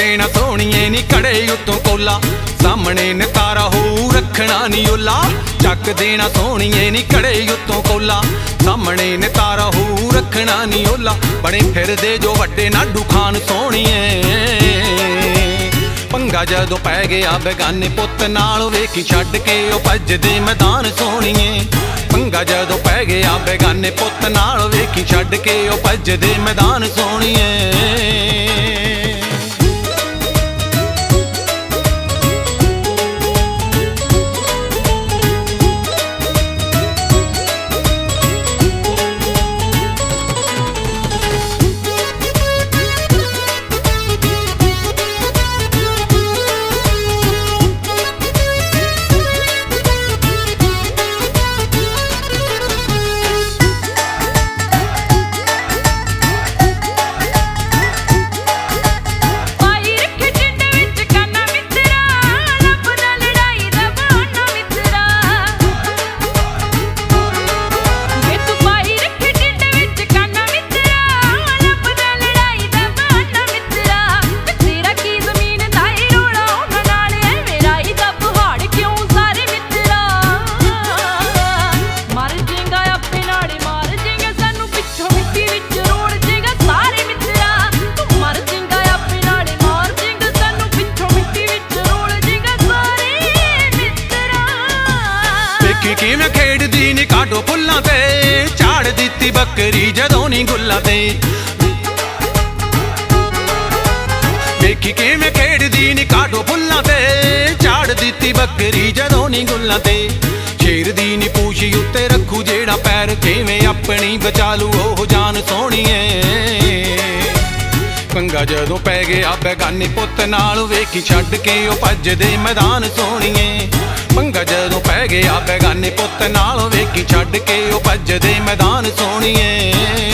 ਦੇਣਾ ਸੋਹਣੀਏ ਨੀ ਘੜੇ ਉੱਤੋਂ ਕੋਲਾ, ਸਾਹਮਣੇ ਨਿਤਾਰਾ ਹੋਊ ਰੱਖਣਾ ਨੀ ਓਲਾ। ਚੱਕ ਦੇਣਾ ਸੋਹਣੀਏ ਨੀ ਘੜੇ ਉੱਤੋਂ ਕੋਲਾ, ਸਾਹਮਣੇ ਨਿਤਾਰਾ ਹੋਊ ਰੱਖਣਾ ਨੀ ਓਲਾ। ਬਣੇ ਫਿਰਦੇ ਜੋ ਵੱਡੇ ਨਾਡੂ ਖਾਨ ਸੋਹਣੀਏ, ਪੰਗਾ ਜਦੋਂ ਪੈ ਗਿਆ ਬੇਗਾਨੇ ਪੁੱਤ ਨਾਲ ਵੇਖੀ ਛੱਡ ਕੇ ਉਹ ਭੱਜਦੇ ਮੈਦਾਨ ਸੋਹਣੀਏ। ਪੰਗਾ ਜਦੋਂ ਪੈ ਗਿਆ ਬੇਗਾਨੇ ਪੁੱਤ ਨਾਲ ਵੇਖੀ ਛੱਡ ਕੇ ਉਹ ਭੱਜਦੇ ਮੈਦਾਨ ਸੋਹਣੀਏ। ਕਿਵੇਂ ਖੇਡਦੀ ਨੀ ਕਾਟੋ ਫੁੱਲਾਂ ਤੇ, ਝਾੜ ਦਿੱਤੀ ਬੱਕਰੀ ਜਦੋਂ ਨੀ ਗੁੱਲਾਂ ਤੇ। ਵੇਖੀ ਕਿਵੇਂ ਖੇਡਦੀ ਨੀ ਕਾਟੋ ਫੁੱਲਾਂ ਤੇ, ਝਾੜ ਦਿੱਤੀ ਬੱਕਰੀ ਜਦੋਂ ਨੀ ਗੁੱਲਾਂ ਤੇ। ਸ਼ੇਰ ਦੀ ਨੀ ਪੂਛੀ ਉੱਤੇ ਰੱਖੂ ਜਿਹੜਾ ਪੈਰ, ਕਿਵੇਂ ਆਪਣੀ ਬਚਾ ਲੂ ਉਹ ਜਾਨ ਸੋਹਣੀਏ। ਪੰਗਾ ਜਦੋਂ ਪੈ ਗਿਆ ਬੇਗਾਨੇ ਪੁੱਤ ਨਾਲ ਵੇਖੀ ਛੱਡ ਕੇ ਉਹ ਭੱਜਦੇ ਮੈਦਾਨ ਸੋਹਣੀਏ। ਪੰਗਾ ਜਦੋਂ ਪੈ ਗਿਆ ਬੇਗਾਨੇ ਪੁੱਤ ਨਾਲ ਵੇਖੀ ਛੱਡ ਕੇ ਉਹ ਭੱਜਦੇ ਮੈਦਾਨ ਸੋਹਣੀਏ।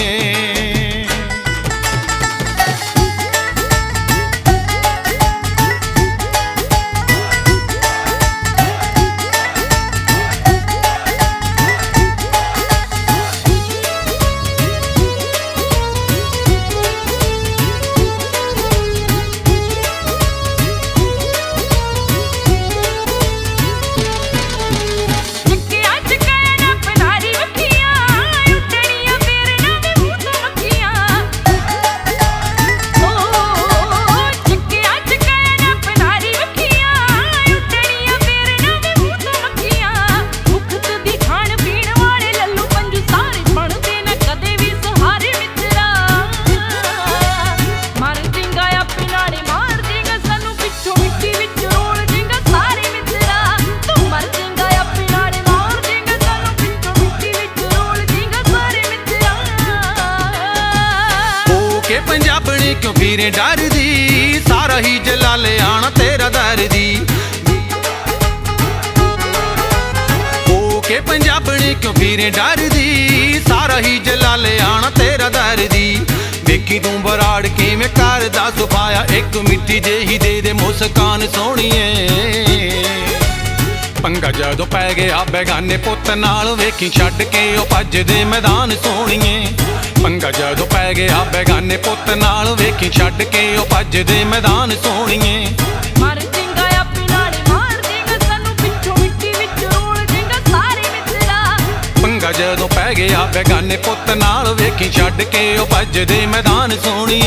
ਪੰਜਾਬਣੀ ਕਿਉਂ ਵੀਰੇ ਡਰਦੀ, ਸਾਰਾ ਹੀ ਜਲਾਲੇ ਆਣਾ ਤੇਰਾ ਦਰਦੀ। ਹੋ ਕੇ ਪੰਜਾਬਣੀ ਕਿਉਂ ਵੀਰੇ ਡਰਦੀ, ਸਾਰਾ ਹੀ ਜਲਾਲੇ ਆਣਾ ਤੇਰਾ ਦਰਦੀ। ਵੇਖੀ ਤੂੰ ਬਰਾੜ ਕਿਵੇਂ ਕਰਦਾ ਸੁਭਾਇਆ, ਇੱਕ ਮਿੱਠੀ ਜਿਹੀ ਦੇ ਦੇ ਮੁਸਕਾਨ ਸੋਹਣੀਏ। ਪੰਗਾ ਜਦੋਂ ਪੈ ਗਿਆ ਬੇਗਾਨੇ ਪੁੱਤ ਨਾਲ ਵੇਖੀ ਛੱਡ ਕੇ ਉਹ ਭੱਜਦੇ ਮੈਦਾਨ ਸੋਹਣੀਏ। ਪੰਗਾ ਜਦੋਂ ਪੈ ਗਿਆ ਬੇਗਾਨੇ ਪੁੱਤ ਨਾਲ ਵੇਖੀ ਛੱਡ ਕੇ ਉਹ ਭੱਜਦੇ ਮੈਦਾਨ ਸੋਹਣੀਏ। ਮਰ ਜਿੰਗਾ ਆਪੇ ਨਾਲੇ ਮਾਰ ਦੇਗਾ, ਸਾਨੂੰ ਪਿੱਛੋਂ ਮਿੱਟੀ ਵਿੱਚ ਰੋਲ ਦੇਗਾ ਸਾਰੇ ਮਿੱਤਰਾ। ਪੰਗਾ ਜਦੋਂ ਪੈ ਗਿਆ ਬੇਗਾਨੇ ਪੁੱਤ ਨਾਲ ਵੇਖੀ ਛੱਡ ਕੇ ਉਹ ਭੱਜਦੇ ਮੈਦਾਨ ਸੋਹਣੀਏ।